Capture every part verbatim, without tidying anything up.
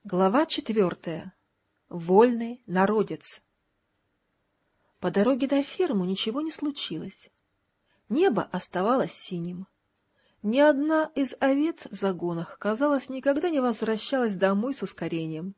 Глава четвертая. Вольный народец. По дороге до фермы ничего не случилось. Небо оставалось синим. Ни одна из овец в загонах, казалось, никогда не возвращалась домой с ускорением.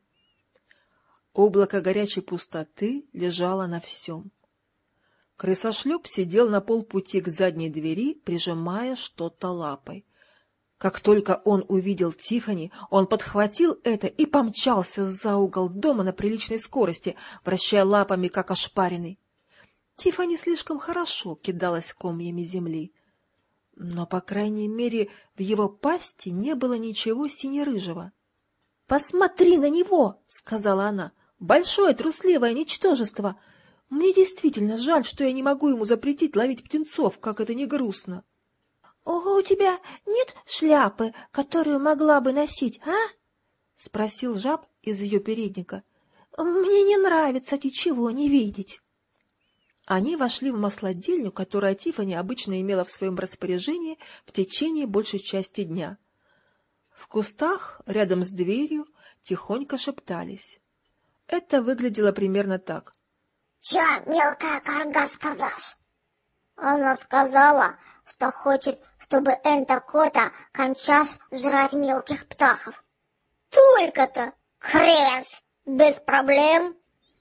Облако горячей пустоты лежало на всем. Крысошлеп сидел на полпути к задней двери, прижимая что-то лапой. Как только он увидел Тиффани, он подхватил это и помчался за угол дома на приличной скорости, вращая лапами, как ошпаренный. Тиффани слишком хорошо кидалась комьями земли, но, по крайней мере, в его пасти не было ничего сине-рыжего. — Посмотри на него! — сказала она. — Большое трусливое ничтожество! Мне действительно жаль, что я не могу ему запретить ловить птенцов, как это не грустно. — У тебя нет шляпы, которую могла бы носить, а? — спросил жаб из ее передника. — Мне не нравится ничего не видеть. Они вошли в маслодельню, которую Тиффани обычно имела в своем распоряжении в течение большей части дня. В кустах, рядом с дверью, тихонько шептались. Это выглядело примерно так. — Чё, мелкая карга, сказашь? Она сказала, что хочет, чтобы энта кота кончаш жрать мелких птахов. Только-то, Кривенс, без проблем.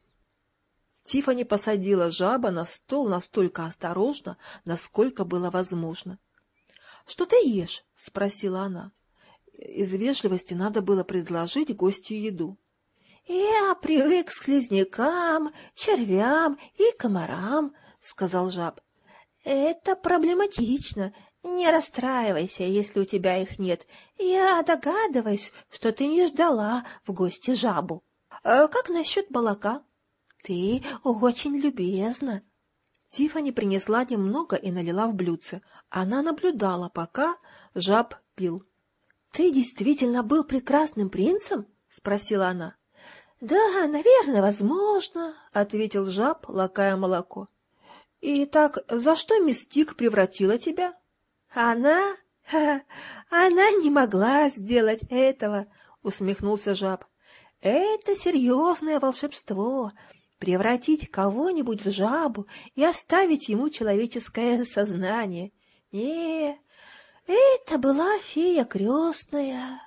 Тиффани посадила жаба на стол настолько осторожно, насколько было возможно. — Что ты ешь? — спросила она. Из вежливости надо было предложить гостю еду. — Я привык к слизнякам, червям и комарам, — сказал жаб. — Это проблематично. Не расстраивайся, если у тебя их нет. Я догадываюсь, что ты не ждала в гости жабу. А как насчет молока? — Ты очень любезна. Тиффани принесла немного и налила в блюдце. Она наблюдала, пока жаб пил. — Ты действительно был прекрасным принцем? — спросила она. — Да, наверное, возможно, — ответил жаб, лакая молоко. — Итак, за что Мистик превратила тебя? — Она? Ха, она не могла сделать этого, — усмехнулся жаб. — Это серьезное волшебство — превратить кого-нибудь в жабу и оставить ему человеческое сознание. Не, это была фея крестная.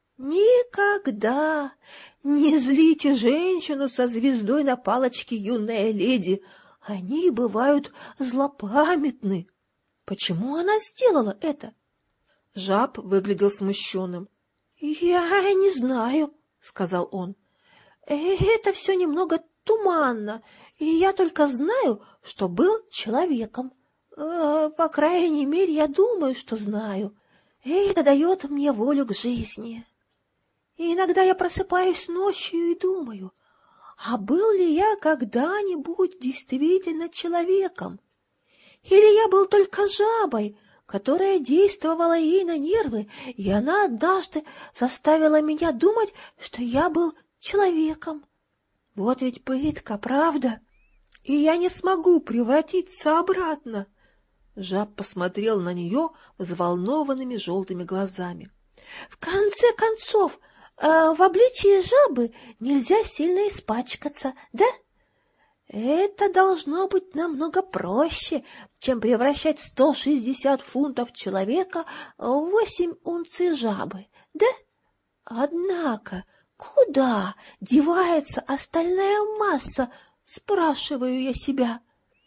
Никогда не злите женщину со звездой на палочке, юная леди. Они бывают злопамятны. Почему она сделала это? Жаб выглядел смущенным. — Я не знаю, — сказал он. — Это все немного туманно, и я только знаю, что был человеком. По крайней мере, я думаю, что знаю. Это дает мне волю к жизни. И иногда я просыпаюсь ночью и думаю, а был ли я когда-нибудь действительно человеком? Или я был только жабой, которая действовала ей на нервы, и она однажды заставила меня думать, что я был человеком? Вот ведь пытка, правда? И я не смогу превратиться обратно. Жаб посмотрел на нее взволнованными желтыми глазами. — В конце концов, в обличии жабы нельзя сильно испачкаться, да? Это должно быть намного проще, чем превращать сто шестьдесят фунтов человека в восемь унций жабы, да? Однако куда девается остальная масса, спрашиваю я себя?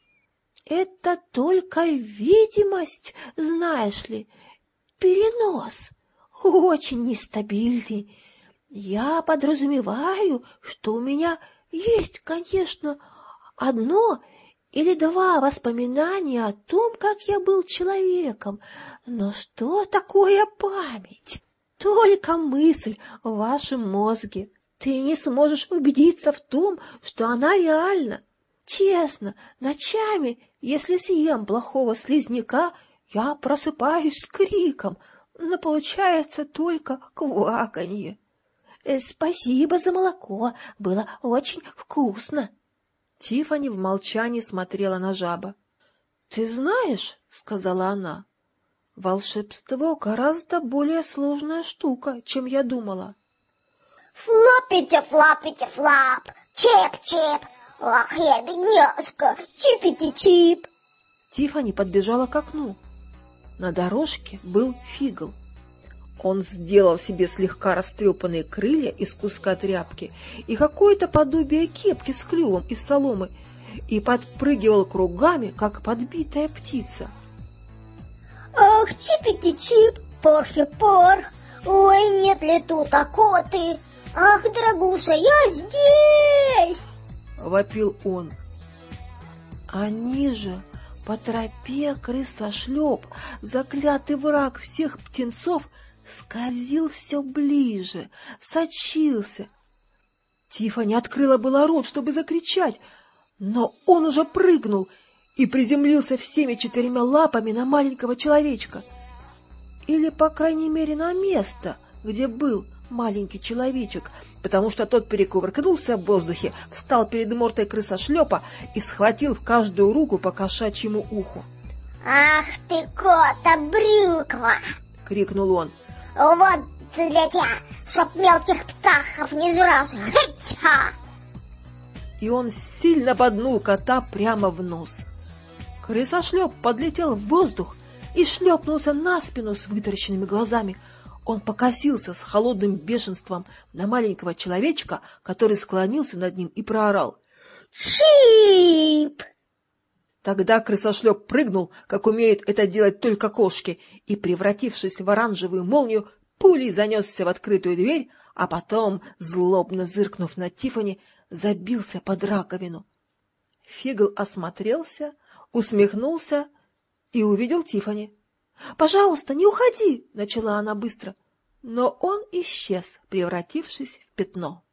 Это только видимость, знаешь ли, перенос, очень нестабильный. Я подразумеваю, что у меня есть, конечно, одно или два воспоминания о том, как я был человеком. Но что такое память? Только мысль в вашем мозге. Ты не сможешь убедиться в том, что она реальна. Честно, ночами, если съем плохого слизняка, я просыпаюсь с криком, но получается только кваканье. Спасибо за молоко, было очень вкусно. Тиффани в молчании смотрела на жаба. — Ты знаешь, — сказала она, — волшебство гораздо более сложная штука, чем я думала. Флапити-флапити-флап, чип-чип. Ах, я бедняжка, чипити-чип. Тиффани подбежала к окну. На дорожке был Фигл. Он сделал себе слегка растрепанные крылья из куска тряпки и какое-то подобие кепки с клювом из соломы и подпрыгивал кругами, как подбитая птица. Ах, чипити-чип, порхи-порх, ой, нет ли тут окоты? Ах, дорогуша, я здесь! — вопил он. А ниже, по тропе, крысошлеп, заклятый враг всех птенцов, скользил все ближе, сочился. Тиффани открыла было рот, чтобы закричать, но он уже прыгнул и приземлился всеми четырьмя лапами на маленького человечка. Или, по крайней мере, на место, где был маленький человечек, потому что тот перекувыркнулся в воздухе, встал перед мордой крысошлепа и схватил в каждую руку по кошачьему уху. — Ах ты, кота-брюква! — крикнул он. — Вот для тебя, чтоб мелких птахов не жрал! Хотя! И он сильно боднул кота прямо в нос. Крысошлеп подлетел в воздух и шлепнулся на спину с вытаращенными глазами. Он покосился с холодным бешенством на маленького человечка, который склонился над ним и проорал: «Чип!» Тогда крысошлеп прыгнул, как умеют это делать только кошки, и, превратившись в оранжевую молнию, пулей занесся в открытую дверь, а потом, злобно зыркнув на Тиффани, забился под раковину. Фигл осмотрелся, усмехнулся и увидел Тиффани. — Пожалуйста, не уходи! — начала она быстро, но он исчез, превратившись в пятно.